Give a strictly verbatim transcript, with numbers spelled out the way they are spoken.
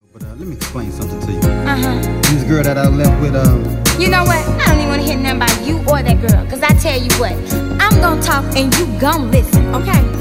But uh, let me explain something to you. Uh-huh. This girl that I left with, um... You know what? I don't even want to hear nothing about you or that girl. Because I tell you what, I'm going to talk and you gon' listen, okay?